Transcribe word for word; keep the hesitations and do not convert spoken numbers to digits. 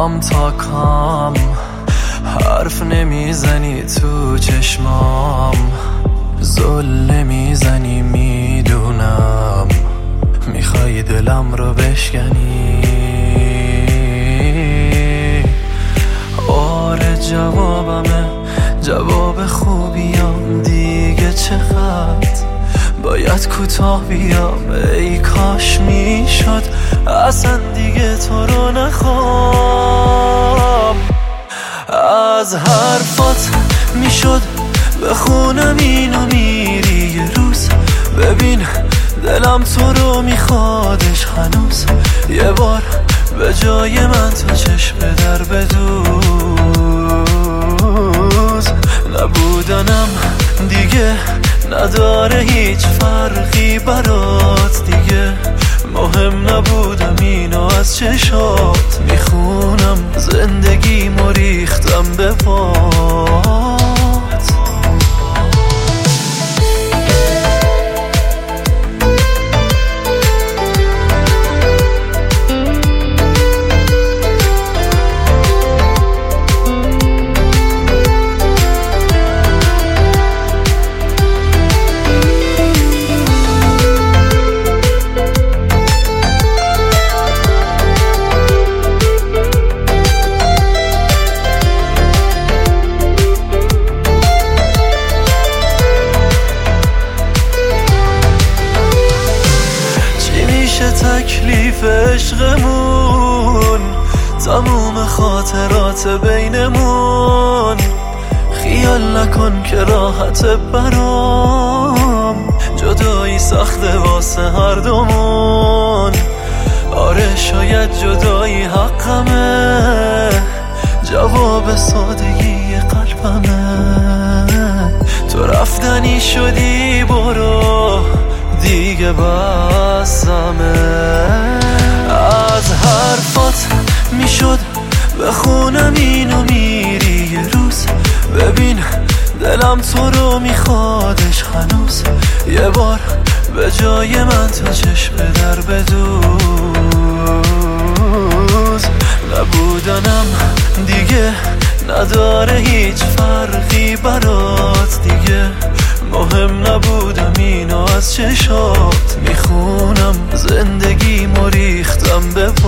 کام تا کام حرف نمیزنی تو چشمام، زل نمیزنی میدونم، میخوای دلم رو بشکنی. آره جوابمه، جواب خوبیم دیگه، چقدر باید کوتاه بیام. ای کاش میشد اصلا دیگه تو رو نخوام. از حرفات میشد بخونم اینو میری یه روز، ببین دلم تو رو میخوادش هنوز. یه بار به جای من تو چشم در بدوز. نبودنم دیگه نداره هیچ فرقی برات دیگه، مهم نبودم اینو از چشات میخونم. زندگی مریختم به پات. تکلیف عشقمون، تموم خاطرات بینمون. خیال نکن که راحت برام، جدایی سخته واسه هر دومون. آره شاید جدایی حقمه، جواب سادگی قلبمه. تو رفتنی شدی برو دیگه بسمه. از حرفات میشد بخونم اینو میری یه روز، ببین دلم تو رو میخوادش هنوز. یه بار به جای من تو چشم در بدوز. نبودنم دیگه نداره هیچ فرقی برات دیگه، مهم نبودم اینو از چشات میخونم. زندگی مریختم به